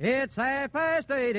It's 8:30.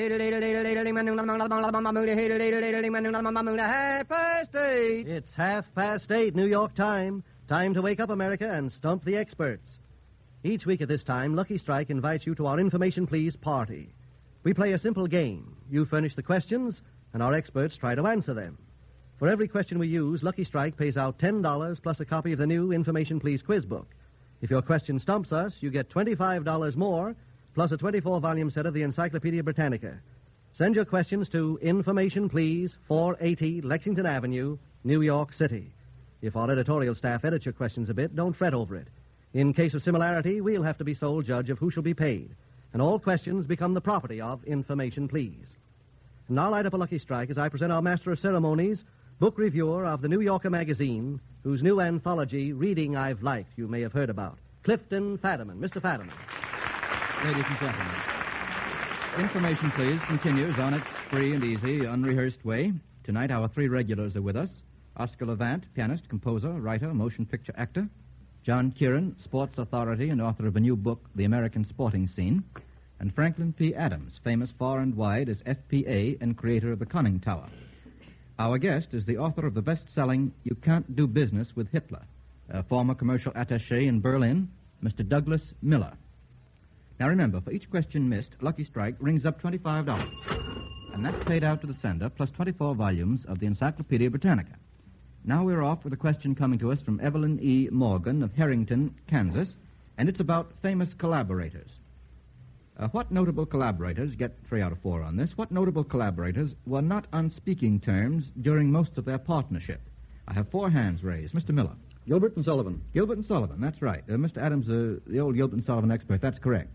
It's 8:30, New York time. Time to wake up, America, and stump the experts. Each week at this time, Lucky Strike invites you to our Information Please party. We play a simple game. You furnish the questions, and our experts try to answer them. For every question we use, Lucky Strike pays out $10 plus a copy of the new Information Please quiz book. If your question stumps us, you get $25 more, plus a 24-volume set of the Encyclopedia Britannica. Send your questions to Information Please, 480 Lexington Avenue, New York City. If our editorial staff edits your questions a bit, don't fret over it. In case of similarity, we'll have to be sole judge of who shall be paid, and all questions become the property of Information Please. And now light up a Lucky Strike as I present our Master of Ceremonies, book reviewer of the New Yorker magazine, whose new anthology, Reading I've Liked, you may have heard about, Clifton Fadiman. Mr. Fadiman. Ladies and gentlemen, Information Please continues on its free and easy, unrehearsed way. Tonight, our three regulars are with us. Oscar Levant, pianist, composer, writer, motion picture actor. John Kieran, sports authority and author of a new book, The American Sporting Scene. And Franklin P. Adams, famous far and wide as FPA and creator of the Conning Tower. Our guest is the author of the best-selling You Can't Do Business with Hitler, a former commercial attaché in Berlin, Mr. Douglas Miller. Now remember, for each question missed, Lucky Strike rings up $25. And that's paid out to the sender, plus 24 volumes of the Encyclopedia Britannica. Now we're off with a question coming to us from Evelyn E. Morgan of Harrington, Kansas, and it's about famous collaborators. What notable collaborators, get 3 out of 4 on this, what notable collaborators were not on speaking terms during most of their partnership? I have 4 hands raised. Mr. Miller. Gilbert and Sullivan. Gilbert and Sullivan, that's right. Mr. Adams, the old Gilbert and Sullivan expert, that's correct.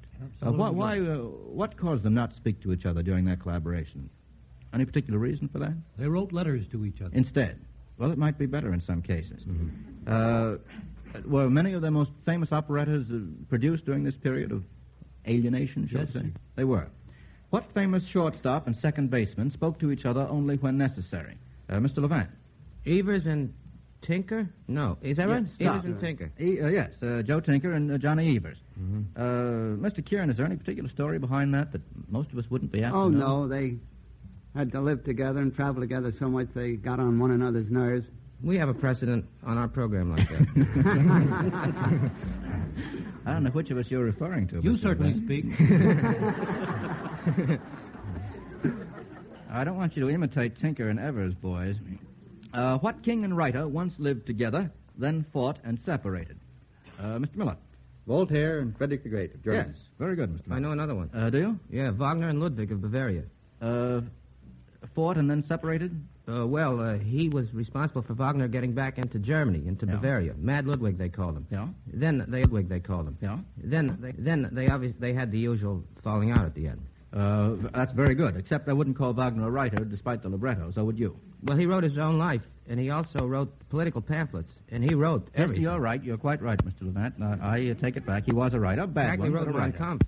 What caused them not to speak to each other during their collaboration? Any particular reason for that? They wrote letters to each other. Instead. Well, it might be better in some cases. Were many of their most famous operettas produced during this period of alienation, shall we say? They were. What famous shortstop and second baseman spoke to each other only when necessary? Mr. Levant. Evers and Tinker? No. Is that right? Evers and Tinker. Yes, Joe Tinker and Johnny Evers. Mr. Kieran, is there any particular story behind that most of us wouldn't be apt to know? No, they had to live together and travel together so much they got on one another's nerves. We have a precedent on our program like that. I don't know which of us you're referring to. You certainly speak. I don't want you to imitate Tinker and Evers, boys. What king and writer once lived together, then fought and separated? Mr. Miller. Voltaire and Frederick the Great of Germany. Yes, very good, Mr. Miller. I know another one. Do you? Yeah, Wagner and Ludwig of Bavaria. Fought and then separated? He was responsible for Wagner getting back into Germany, into Bavaria. Mad Ludwig, they called him. Yeah. Then they called him. Yeah. Then they obviously had the usual falling out at the end. That's very good, except I wouldn't call Wagner a writer, despite the libretto, so would you? Well, he wrote his own life, and he also wrote political pamphlets, and he wrote everything. Yes, you're right. You're quite right, Mr. Levant. I take it back. He was a writer. Bad one, wrote but a Mein writer. Kampf.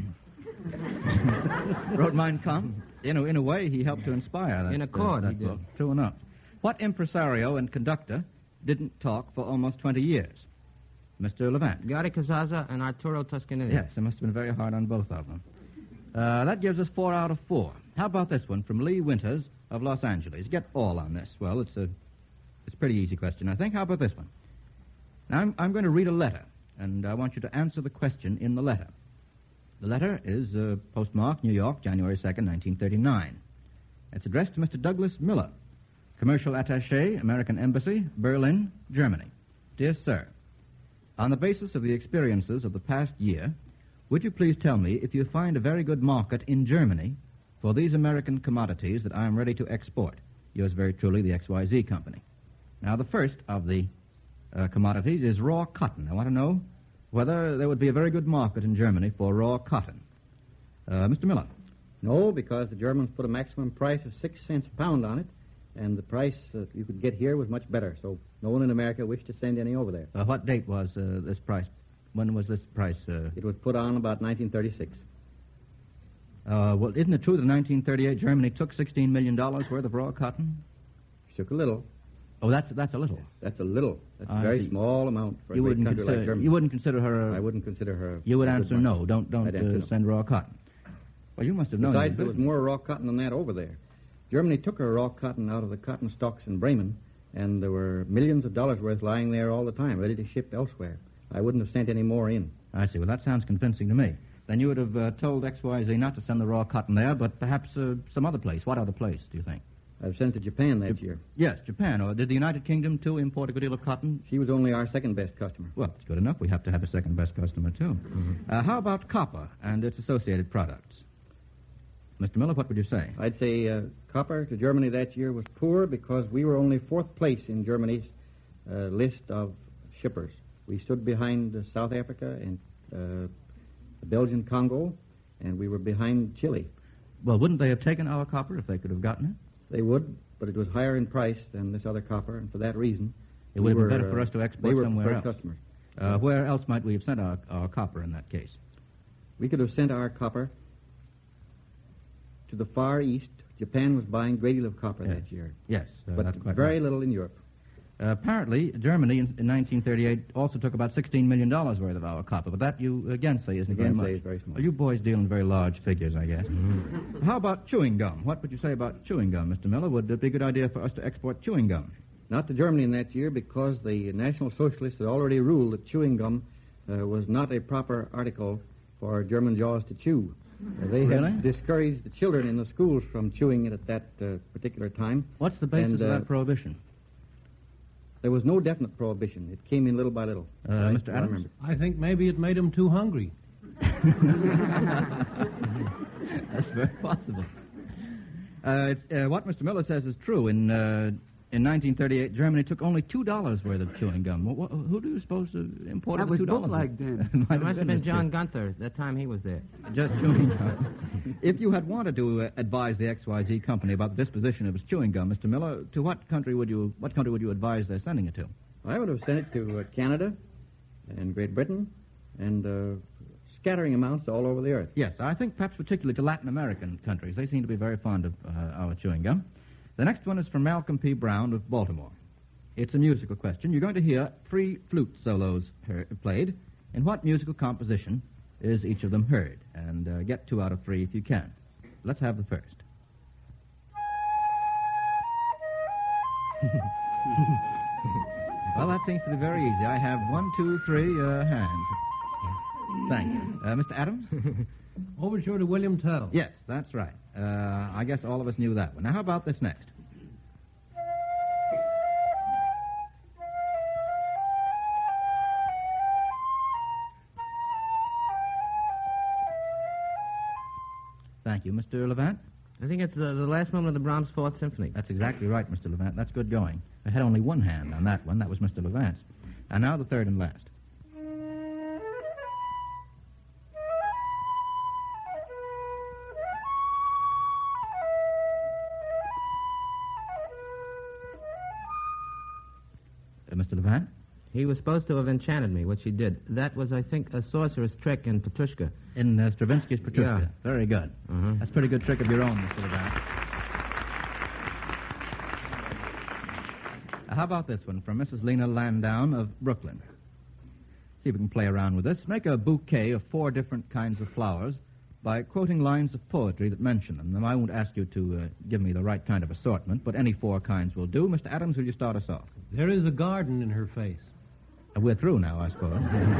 Wrote Mein Kampf. In a way, he helped to inspire that. In a chord, that he did. book. True enough. What impresario and conductor didn't talk for almost 20 years? Mr. Levant. Gary Casazza and Arturo Toscanini. Yes, it must have been very hard on both of them. That gives us 4 out of 4. How about this one from Lee Winters of Los Angeles? Get all on this. Well, it's a pretty easy question, I think. How about this one? Now, I'm going to read a letter, and I want you to answer the question in the letter. The letter is postmarked New York, January 2nd, 1939. It's addressed to Mr. Douglas Miller, Commercial Attaché, American Embassy, Berlin, Germany. Dear Sir, on the basis of the experiences of the past year, would you please tell me if you find a very good market in Germany for these American commodities that I am ready to export? Yours very truly, the XYZ Company. Now, the first of the commodities is raw cotton. I want to know whether there would be a very good market in Germany for raw cotton. Mr. Miller. No, because the Germans put a maximum price of 6 cents a pound on it, and the price that you could get here was much better, so no one in America wished to send any over there. What date was this price? When was this price? It was put on about 1936. Well, isn't it true that in 1938 Germany took $16 million worth of raw cotton? Took a little. Oh, that's a little. That's a little. That's a very small amount for a great country like Germany. You wouldn't consider her... I wouldn't consider her... You would answer no. Don't send raw cotton. Well, you must have known. Besides, there was more raw cotton than that over there. Germany took her raw cotton out of the cotton stocks in Bremen, and there were millions of dollars worth lying there all the time, ready to ship elsewhere. I wouldn't have sent any more in. I see. Well, that sounds convincing to me. Then you would have told XYZ not to send the raw cotton there, but perhaps some other place. What other place, do you think? I've sent to Japan that year. Yes, Japan. Or did the United Kingdom, too, import a good deal of cotton? She was only our second-best customer. Well, it's good enough. We have to have a second-best customer, too. Mm-hmm. How about copper and its associated products? Mr. Miller, what would you say? I'd say copper to Germany that year was poor because we were only fourth place in Germany's list of shippers. We stood behind South Africa and the Belgian Congo, and we were behind Chile. Well, wouldn't they have taken our copper if they could have gotten it? They would, but it was higher in price than this other copper, and for that reason... It would have been better for us to export somewhere else. Customers. Where else might we have sent our copper in that case? We could have sent our copper to the Far East. Japan was buying a great deal of copper that year. Yes, but that's quite very right. little in Europe. Apparently, Germany in 1938 also took about $16 million worth of our copper, but that you again say isn't very much. Is very small. Well, you boys deal in very large figures, I guess. Mm-hmm. How about chewing gum? What would you say about chewing gum, Mr. Miller? Would it be a good idea for us to export chewing gum? Not to Germany in that year because the National Socialists had already ruled that chewing gum was not a proper article for German jaws to chew. They had discouraged the children in the schools from chewing it at that particular time. What's the basis of that prohibition? There was no definite prohibition. It came in little by little. Mr. Adams? I think maybe it made them too hungry. That's very possible. What Mr. Miller says is true. In 1938, Germany took only $2 worth of chewing gum. Who do you suppose imported that $2? That was bootleg then. It must have been John Gunther that time he was there. Just chewing gum. If you had wanted to advise the XYZ company about the disposition of its chewing gum, Mr. Miller, to what country would you advise their sending it to? I would have sent it to Canada and Great Britain and scattering amounts all over the earth. Yes, I think perhaps particularly to Latin American countries. They seem to be very fond of our chewing gum. The next one is from Malcolm P. Brown of Baltimore. It's a musical question. You're going to hear 3 flute solos played. In what musical composition is each of them heard? And get 2 out of 3 if you can. Let's have the first. Well, that seems to be very easy. I have 1, 2, 3 hands. Thank you. Mr. Adams? Overture to William Tell. Yes, that's right. I guess all of us knew that one. Now, how about this next? Thank you. Mr. Levant? I think it's the last movement of the Brahms Fourth Symphony. That's exactly right, Mr. Levant. That's good going. I had only 1 hand on that one. That was Mr. Levant's. And now the third and last. Mr. Levant? He was supposed to have enchanted me, which he did. That was, I think, a sorcerer's trick in Petrushka. In Stravinsky's Petrushka? Yeah. Very good. Uh-huh. That's a pretty good trick of your own, Mr. Levant. How about this one from Mrs. Lena Landown of Brooklyn? See if we can play around with this. Make a bouquet of 4 different kinds of flowers by quoting lines of poetry that mention them. Now, I won't ask you to give me the right kind of assortment, but any 4 kinds will do. Mr. Adams, will you start us off? There is a garden in her face. We're through now, I suppose.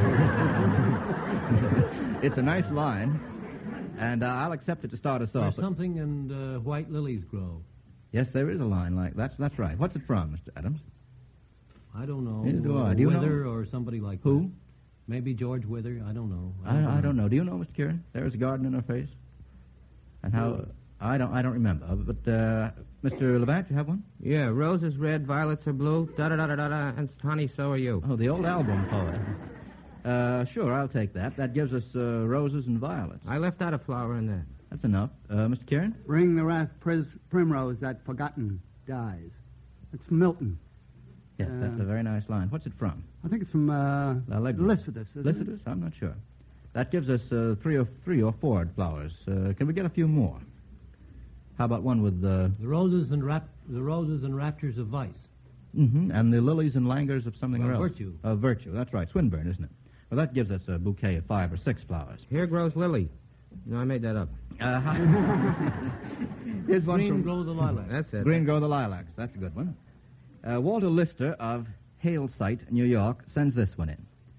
It's a nice line, and I'll accept it to start us off. There's something in white lilies grow. Yes, there is a line like that. That's right. What's it from, Mr. Adams? I don't know. Neither do I. Do you Wither know? Or somebody like Who? that. Maybe George Wither. I don't know. I don't know. Do you know, Mr. Kieran? There is a garden in her face. And how? I don't remember. But Mr. Levant, you have one? Yeah, roses red, violets are blue, da-da-da-da-da, and honey, so are you. Oh, the old album poet. Sure, I'll take that. That gives us roses and violets. I left out a flower in there. That's enough. Mr. Kieran? Ring the wrath primrose that forgotten dies. It's from Milton. Yes, that's a very nice line. What's it from? I think it's from Lycidas. Lycidas? I'm not sure. That gives us 3 or 4 flowers. Can we get a few more? How about one with the roses and raptures of vice. Mm-hmm. And the lilies and languors of something else. Virtue. Virtue. That's right. Swinburne, isn't it? Well, that gives us a bouquet of 5 or 6 flowers. Here grows lily. No, I made that up. Here's one Green from grow the lilac. That's it. Green Grow the Lilacs. That's a good one. Walter Lister of Hale Site, New York, sends this one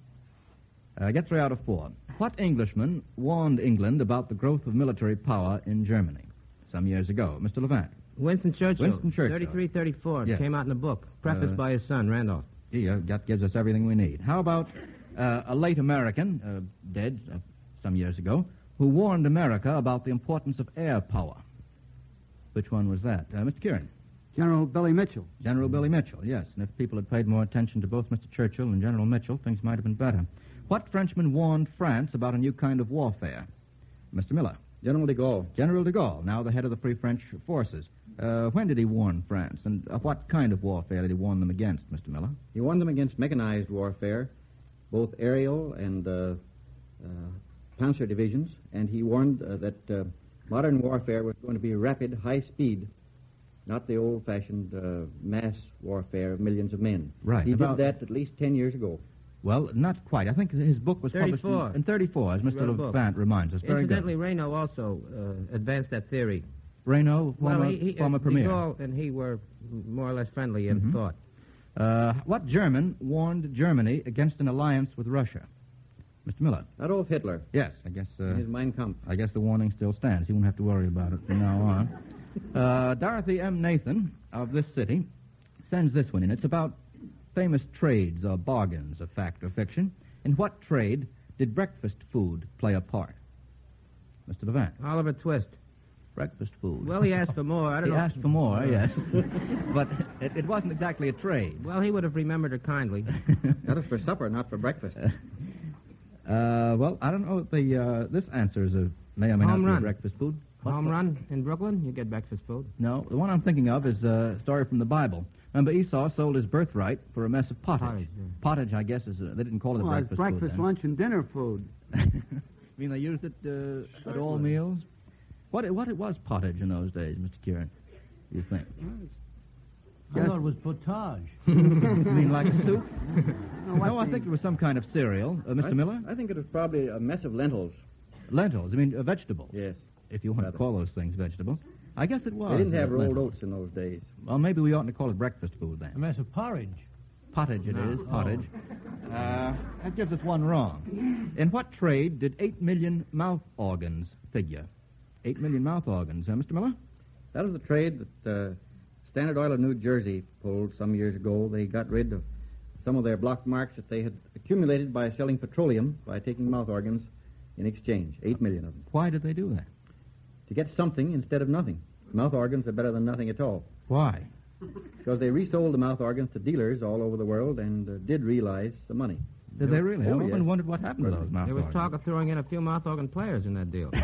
in. Get 3 out of 4. What Englishman warned England about the growth of military power in Germany some years ago? Mr. Levant. Winston Churchill. Winston Churchill. 3334. Yes. Came out in a book, prefaced by his son, Randolph. That gives us everything we need. How about a late American, dead some years ago, who warned America about the importance of air power? Which one was that? Mr. Kieran. General Billy Mitchell. General Billy Mitchell, yes. And if people had paid more attention to both Mr. Churchill and General Mitchell, things might have been better. What Frenchman warned France about a new kind of warfare? Mr. Miller. General de Gaulle. General de Gaulle, now the head of the Free French forces. When did he warn France, and what kind of warfare did he warn them against, Mr. Miller? He warned them against mechanized warfare, both aerial and panzer divisions, and he warned that modern warfare was going to be rapid, high speed, not the old-fashioned mass warfare of millions of men. Right. He did that at least 10 years ago. Well, not quite. I think his book was published 34. in 34, as Mr. Levant reminds us. Very Incidentally, good. Reynaud also advanced that theory. Reynaud, former premier. De Gaulle and he were more or less friendly in thought. What German warned Germany against an alliance with Russia? Mr. Miller. Adolf Hitler. Yes, I guess. His Mein Kampf. I guess the warning still stands. You won't have to worry about it from now on. Dorothy M. Nathan of this city sends this one in. It's about famous trades or bargains of fact or fiction. In what trade did breakfast food play a part? Mr. Levant. Oliver Twist. Breakfast food. Well, he asked for more. I don't He know. asked for more, yes. But it wasn't exactly a trade. Well, he would have remembered her kindly. That was for supper, not for breakfast. Well, I don't know if this answer is may or may Home not run. be breakfast food. Home run in Brooklyn, you get breakfast food. No, the one I'm thinking of is a story from the Bible. Remember, Esau sold his birthright for a mess of pottage. Pottage, yeah. Pottage, I guess, is they didn't call it Well, it's breakfast breakfast, food. lunch, and dinner food. You mean they used it at all meals? What it was pottage in those days, Mr. Kieran? You think? I thought it was potage. You mean like soup? No, I think it was some kind of cereal. Mr. Miller? I think it was probably a mess of lentils. Lentils. I mean, a vegetable. Yes. If you want Rather. to call those things vegetables. I guess it was. They didn't have rolled lentils. oats in those days. Well, maybe we oughtn't to call it breakfast food then. A mess of porridge. Pottage it is, pottage. That gives us one wrong. In what trade did 8 million mouth organs figure? 8 million mouth organs. Mr. Miller? That was the trade that Standard Oil of New Jersey pulled some years ago. They got rid of some of their block marks that they had accumulated by selling petroleum by taking mouth organs in exchange. 8 million of them. Why did they do that? To get something instead of nothing. Mouth organs are better than nothing at all. Why? Because they resold the mouth organs to dealers all over the world and did realize the money. Did they really? Oh, I've often yes. wondered what happened to those mouth There was organs. talk of throwing in a few mouth organ players in that deal.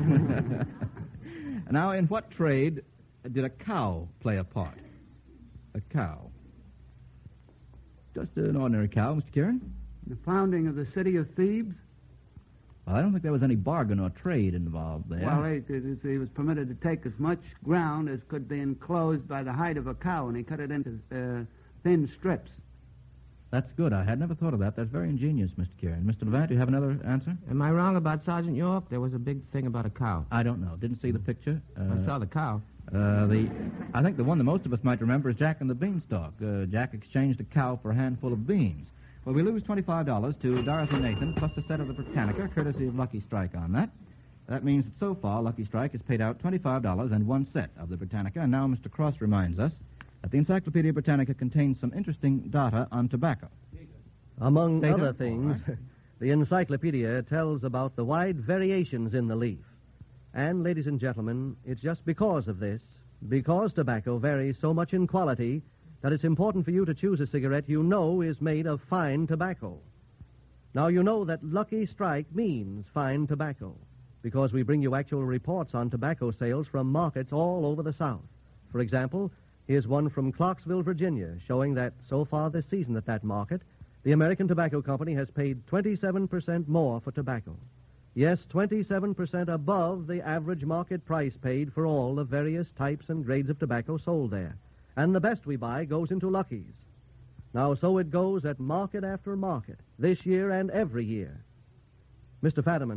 Now, in what trade did a cow play a part? A cow. Just an ordinary cow, Mr. Kieran? The founding of the city of Thebes. Well, I don't think there was any bargain or trade involved there. Well, he was permitted to take as much ground as could be enclosed by the hide of a cow, and he cut it into thin strips. That's good. I had never thought of that. That's very ingenious, Mr. Kieran. Mr. Levant, do you have another answer? Am I wrong about Sergeant York? There was a big thing about a cow. I don't know. Didn't see the picture. I saw the cow. I think the one that most of us might remember is Jack and the Beanstalk. Jack exchanged a cow for a handful of beans. Well, we lose $25 to Dorothy Nathan plus a set of the Britannica, courtesy of Lucky Strike on that. That means that so far, Lucky Strike has paid out $25 and one set of the Britannica. And now Mr. Cross reminds us that the Encyclopedia Britannica contains some interesting data on tobacco. Among Data? other things, the encyclopedia tells about the wide variations in the leaf. And, ladies and gentlemen, it's just because of this, because tobacco varies so much in quality, that it's important for you to choose a cigarette you know is made of fine tobacco. Now, you know that Lucky Strike means fine tobacco, because we bring you actual reports on tobacco sales from markets all over the South. For example, here's one from Clarksville, Virginia, showing that so far this season at that market, the American Tobacco Company has paid 27% more for tobacco. Yes, 27% above the average market price paid for all the various types and grades of tobacco sold there. And the best we buy goes into Lucky's. Now, so it goes at market after market, this year and every year. Mr. Fadiman,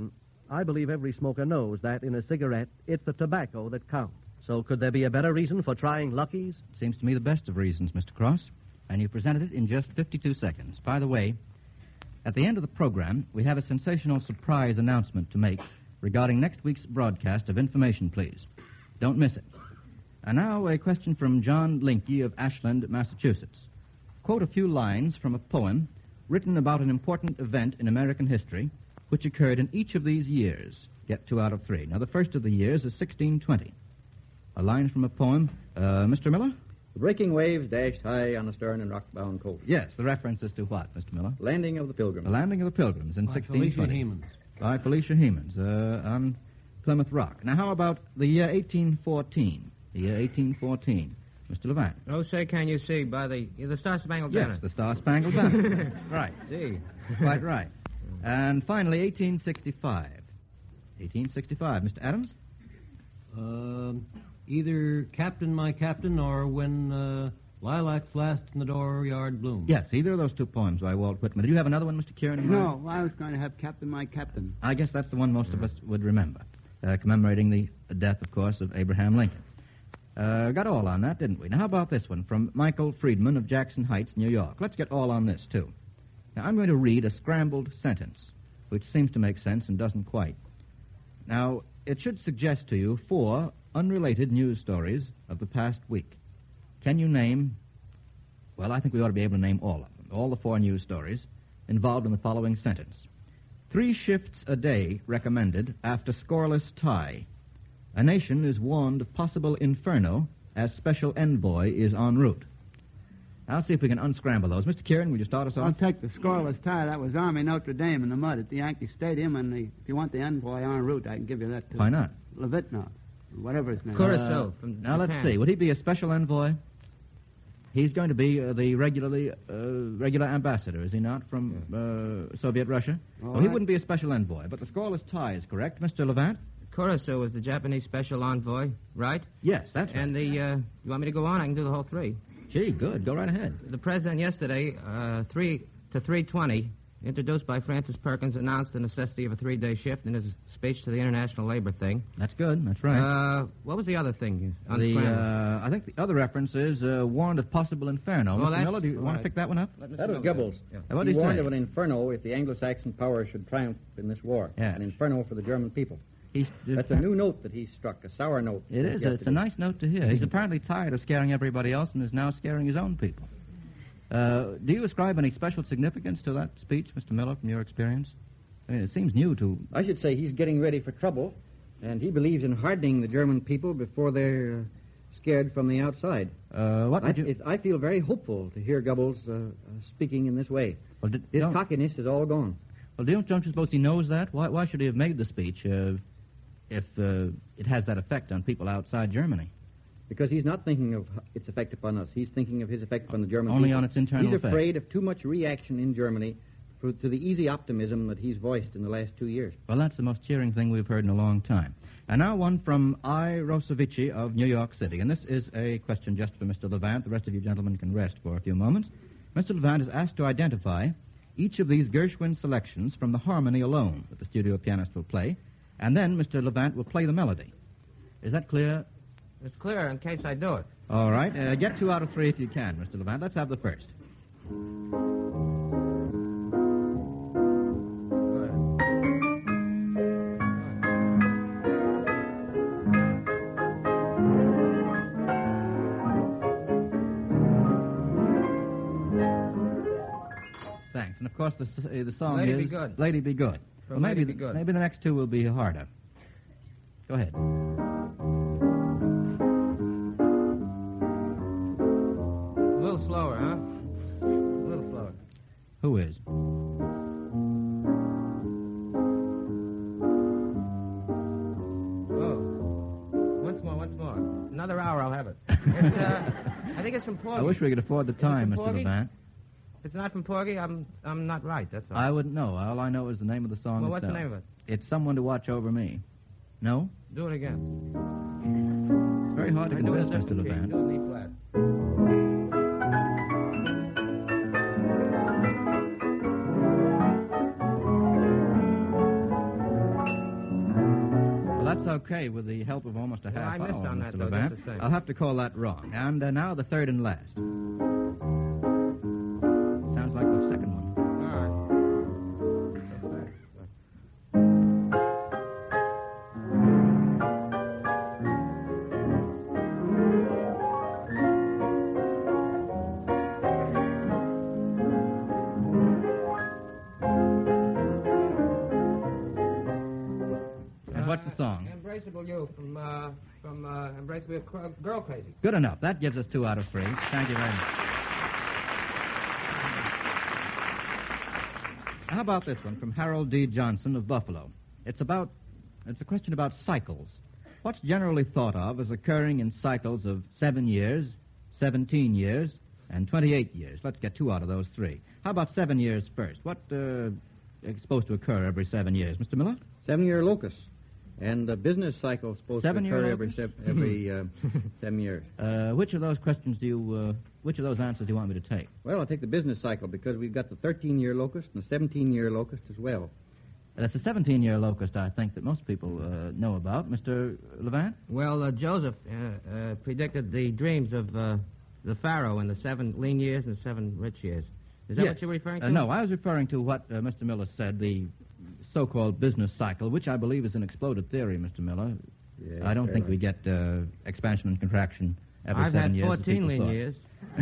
I believe every smoker knows that in a cigarette, it's the tobacco that counts. So could there be a better reason for trying Lucky's? Seems to me the best of reasons, Mr. Cross. And you presented it in just 52 seconds. By the way, at the end of the program, we have a sensational surprise announcement to make regarding next week's broadcast of Information Please. Don't miss it. And now a question from John Linky of Ashland, Massachusetts. Quote a few lines from a poem written about an important event in American history which occurred in each of these years. Get 2 out of 3. Now, the first of the years is 1620. A line from a poem. Mr. Miller? The breaking waves dashed high on the stern and rock-bound coast. Yes, the reference is to what, Mr. Miller? Landing of the Pilgrims. The Landing of the Pilgrims in By 1620. Felicia Hemans. By Felicia Hemans on Plymouth Rock. Now, how about the year 1814? The year 1814. Mr. Levant. Oh, say, can you see by the Star-Spangled Banner? Yes, the Star-Spangled Banner. Right. See. Quite right. And finally, 1865. 1865. Mr. Adams? Either Captain, My Captain, or When Lilacs Last in the Dooryard Bloom. Yes, either of those 2 poems by Walt Whitman. Did you have another one, Mr. Kieran? in mind? No, I was going to have Captain, My Captain. I guess that's the one most of us would remember, commemorating the death, of course, of Abraham Lincoln. Got all on that, didn't we? Now, how about this one from Michael Friedman of Jackson Heights, New York? Let's get all on this, too. Now, I'm going to read a scrambled sentence, which seems to make sense and doesn't quite. Now, it should suggest to you 4 unrelated news stories of the past week. Can you name... Well, I think we ought to be able to name all of them, all the 4 news stories involved in the following sentence. 3 shifts a day recommended after scoreless tie. A nation is warned of possible inferno as special envoy is en route. I'll see if we can unscramble those. Mr. Kieran, will you start us I'll off? take the scoreless tie. That was Army Notre Dame in the mud at the Yankee Stadium. And if you want the envoy en route, I can give you that, too. Why not? Levitnov, whatever his name is. Curacao from Now, Japan. let's see. Would he be a special envoy? He's going to be the regular ambassador, is he not, from Soviet Russia? All Well, he right. wouldn't be a special envoy, but the scoreless tie is correct. Mr. Levant? Curacao was the Japanese special envoy, right? Yes, that's right. And you want me to go on? I can do the whole 3. Gee, good. Go right ahead. The president yesterday, 3 to 3:20, introduced by Francis Perkins, announced the necessity of a 3-day shift in his speech to the International Labor thing. That's good. That's right. What was the other thing? On The, scramble? I think the other reference is warned of possible inferno. Well, Mr. that's Miller, do you want to right. pick that one up? Let Mr. That was Miller Goebbels. say. Yeah. What did He he warned say? of an inferno if the Anglo-Saxon power should triumph in this war. Yeah. An inferno for the German people. He's, That's a new note that he struck, a sour note. It is. It's a nice note to hear. He's apparently tired of scaring everybody else and is now scaring his own people. Do you ascribe any special significance to that speech, Mr. Miller, from your experience? I mean, it seems new to... I should say he's getting ready for trouble, and he believes in hardening the German people before they're scared from the outside. What would you... I feel very hopeful to hear Goebbels speaking in this way. Well, His cockiness is all gone. Well, don't you suppose he knows that? Why should he have made the speech if it has that effect on people outside Germany? Because he's not thinking of its effect upon us. He's thinking of his effect upon the German Only people. on its internal He's effect. afraid of too much reaction in Germany to the easy optimism that he's voiced in the last 2 years. Well, that's the most cheering thing we've heard in a long time. And now one from I. Rosovici of New York City. And this is a question just for Mr. Levant. The rest of you gentlemen can rest for a few moments. Mr. Levant is asked to identify each of these Gershwin selections from the harmony alone that the studio pianist will play. And then Mr. Levant will play the melody. Is that clear? It's clear in case I do it. All right. Get 2 out of 3 if you can, Mr. Levant. Let's have the first. Thanks. And, of course, the song Lady is... Be Good. Lady Be Good. From Lady Be Good. Maybe the next 2 will be harder. Go ahead. A little slower, huh? A little slower. Who is? Oh. Once more. Another hour, I'll have it. It's, I think it's from Porgy. I wish we could afford the time, from Mr. Porgy? Levant. If it's not from Porgy, I'm not right, that's all. I wouldn't know. All I know is the name of the song Well, what's the itself. name of it? It's Someone to Watch Over Me. No? Do it again. It's very hard to I do it convince, in Mr. different key. Levant. Do it in E flat. okay with the help of almost a half I missed hour, on that, Mr. though, Levant. just the same. I'll have to call that wrong. And now the third and last. Sounds like the second one. And what's the song? Embraceable You from Embraceable Girl Crazy. Good enough. That gives us 2 out of 3. Thank you very much. How about this one from Harold D. Johnson of Buffalo? It's a question about cycles. What's generally thought of as occurring in cycles of 7 years, 17 years, and 28 years? Let's get 2 out of those 3. How about 7 years first? What is supposed to occur every 7 years? Mr. Miller? 7-year locust. And the business cycle is supposed to 7-year occur every locust? 7 years. Which of those questions which of those answers do you want me to take? Well, I'll take the business cycle because we've got the 13-year locust and the 17-year locust as well. That's the 17-year locust, I think, that most people know about. Mr. Levant? Well, Joseph predicted the dreams of the Pharaoh in the 7 lean years and the 7 rich years. Is that Yes. what you're referring to? No, I was referring to what Mr. Miller said, the so-called business cycle, which I believe is an exploded theory, Mr. Miller. Yes, I don't think very we get expansion and contraction every I've 7 had years. as 14 people lean thought. years.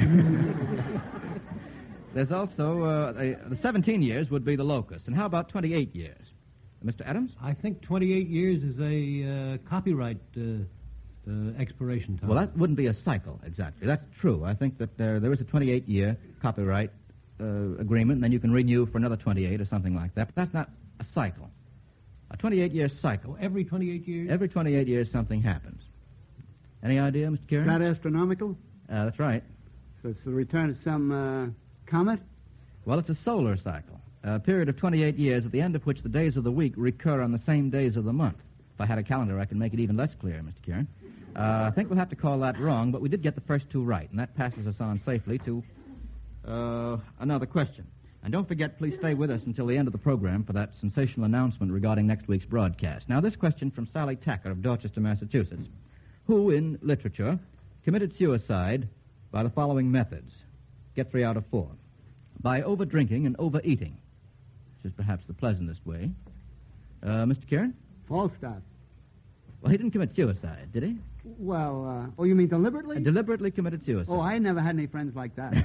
There's also the 17 years would be the locust. And how about 28 years? Mr. Adams? I think 28 years is a copyright expiration time. Well, that wouldn't be a cycle, exactly. That's true. I think that there is a 28-year copyright agreement, and then you can renew for another 28 or something like that. But that's not a cycle. A 28-year cycle. Every 28 years? Every 28 years something happens. Any idea, Mr. Kieran? Is that astronomical? That's right. So it's the return of some comet? Well, it's a solar cycle. A period of 28 years at the end of which the days of the week recur on the same days of the month. If I had a calendar, I could make it even less clear, Mr. Kieran. I think we'll have to call that wrong, but we did get the first 2 right, and that passes us on safely to another question. And don't forget, please stay with us until the end of the program for that sensational announcement regarding next week's broadcast. Now, this question from Sally Tacker of Dorchester, Massachusetts. Who, in literature, committed suicide by the following methods? Get 3 out of 4. By over-drinking and overeating, which is perhaps the pleasantest way. Mr. Kieran? Falstaff. Well, he didn't commit suicide, did he? Well, you mean deliberately? Deliberately committed suicide. Oh, I never had any friends like that.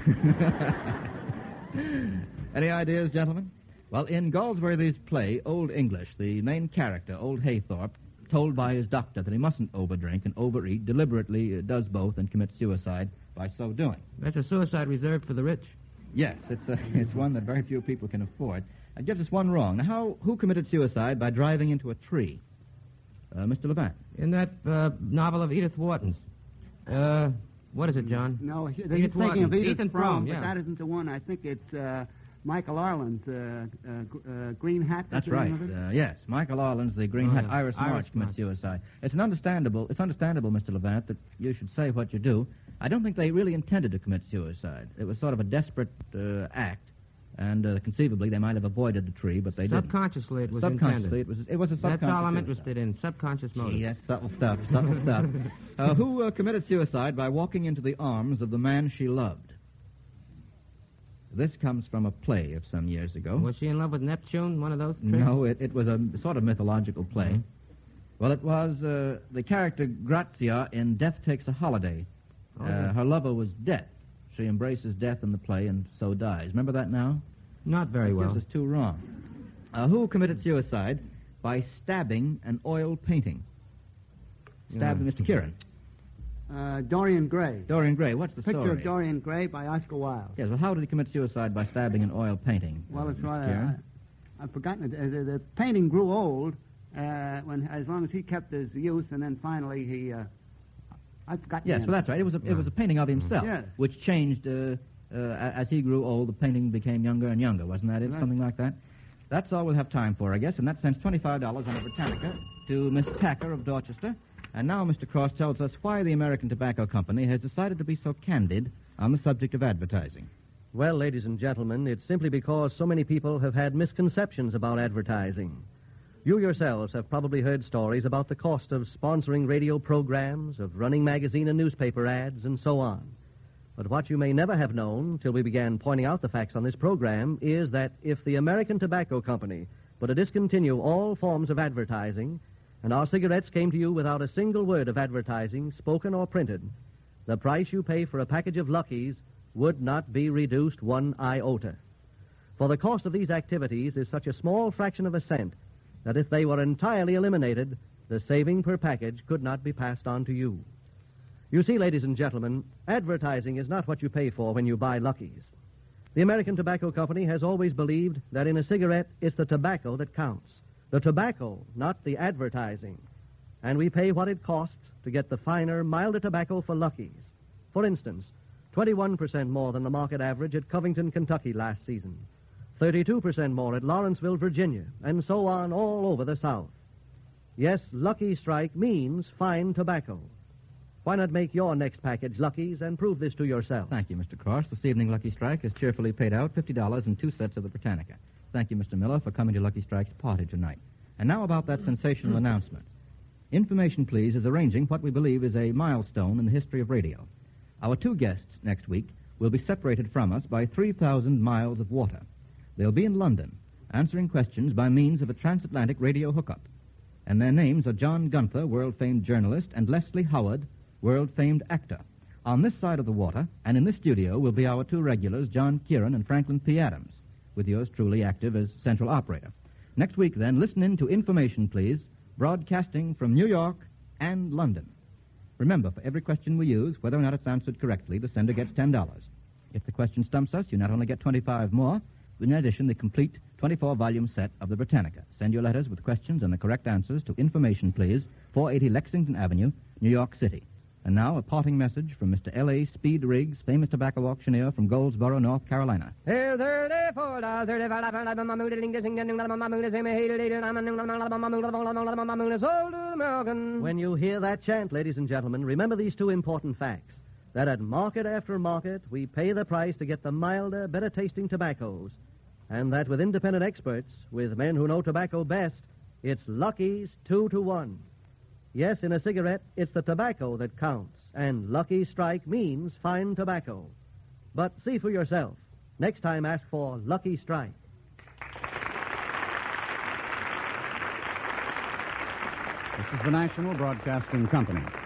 Any ideas, gentlemen? Well, in Galsworthy's play, Old English, the main character, Old Haythorpe, told by his doctor that he mustn't overdrink and overeat, deliberately does both and commits suicide by so doing. That's a suicide reserved for the rich. Yes, it's one that very few people can afford. It gives us one wrong. Now, who committed suicide by driving into a tree? Mr. Levant. In that novel of Edith Wharton's. What is it, John? No, he's Edith thinking of Wharton. Edith Ethan Frome, Frome, but yeah. that isn't the one. I think it's Michael Arlen's Green Hat. That's the name right. of it? Yes, Michael Arlen's The Green Oh, Hat. yeah. Iris Iris March commits March. suicide. It's understandable, Mr. Levant, that you should say what you do. I don't think they really intended to commit suicide. It was sort of a desperate act, and conceivably they might have avoided the tree, but they didn't. Subconsciously it was Subconsciously, intended. it was a subconscious. That's all I'm suicide. interested in, subconscious motive. Gee, that's subtle stuff, subtle stuff. Who committed suicide by walking into the arms of the man she loved? This comes from a play of some years ago. Was she in love with Neptune, one of those tricks? No, it was a sort of mythological play. Mhm. Well, it was the character Grazia in Death Takes a Holiday. Oh, yeah. Her lover was death. She embraces death in the play and so dies. Remember that now? Not very well. Gives us 2 wrong. Who committed suicide by stabbing an oil painting? Stabbed Yeah. Mr. Kieran. Dorian Gray. Dorian Gray. What's the Picture story? of Dorian Gray by Oscar Wilde. Yes, well, how did he commit suicide by stabbing an oil painting? Well, it's Mr. rather. Kieran? I've forgotten it. The painting grew old as long as he kept his youth, and then finally he. I've forgotten. Yes, the well, that's right. It was a painting of himself, Yes. which changed as he grew old. The painting became younger and younger. Wasn't that it? Right. Something like that. That's all we'll have time for, I guess, and that sends $25 on a Britannica to Miss Tacker of Dorchester. And now Mr. Cross tells us why the American Tobacco Company has decided to be so candid on the subject of advertising. Well, ladies and gentlemen, it's simply because so many people have had misconceptions about advertising. You yourselves have probably heard stories about the cost of sponsoring radio programs, of running magazine and newspaper ads, and so on. But what you may never have known till we began pointing out the facts on this program is that if the American Tobacco Company were to discontinue all forms of advertising, and our cigarettes came to you without a single word of advertising, spoken or printed, the price you pay for a package of Luckies would not be reduced one iota. For the cost of these activities is such a small fraction of a cent that if they were entirely eliminated, the saving per package could not be passed on to you. You see, ladies and gentlemen, advertising is not what you pay for when you buy Luckies. The American Tobacco Company has always believed that in a cigarette, it's the tobacco that counts. The tobacco, not the advertising. And we pay what it costs to get the finer, milder tobacco for Luckies. For instance, 21% more than the market average at Covington, Kentucky last season, 32% more at Lawrenceville, Virginia, and so on all over the South. Yes, Lucky Strike means fine tobacco. Why not make your next package Luckies and prove this to yourself? Thank you, Mr. Cross. This evening, Lucky Strike has cheerfully paid out $50 in 2 sets of the Britannica. Thank you, Mr. Miller, for coming to Lucky Strike's party tonight. And now about that sensational announcement. Information, Please, is arranging what we believe is a milestone in the history of radio. Our 2 guests next week will be separated from us by 3,000 miles of water. They'll be in London, answering questions by means of a transatlantic radio hookup. And their names are John Gunther, world-famed journalist, and Leslie Howard, world-famed actor. On this side of the water, and in this studio, will be our 2 regulars, John Kieran and Franklin P. Adams, with yours truly active as central operator. Next week, then, listen in to Information, Please, broadcasting from New York and London. Remember, for every question we use, whether or not it's answered correctly, the sender gets $10. If the question stumps us, you not only get 25 more, but in addition, the complete 24-volume set of the Britannica. Send your letters with questions and the correct answers to Information, Please, 480 Lexington Avenue, New York City. And now, a parting message from Mr. L.A. Speed Riggs, famous tobacco auctioneer from Goldsboro, North Carolina. When you hear that chant, ladies and gentlemen, remember these 2 important facts. That at market after market, we pay the price to get the milder, better-tasting tobaccos. And that with independent experts, with men who know tobacco best, it's Lucky's 2-to-1. Yes, in a cigarette, it's the tobacco that counts, and Lucky Strike means fine tobacco. But see for yourself. Next time, ask for Lucky Strike. This is the National Broadcasting Company.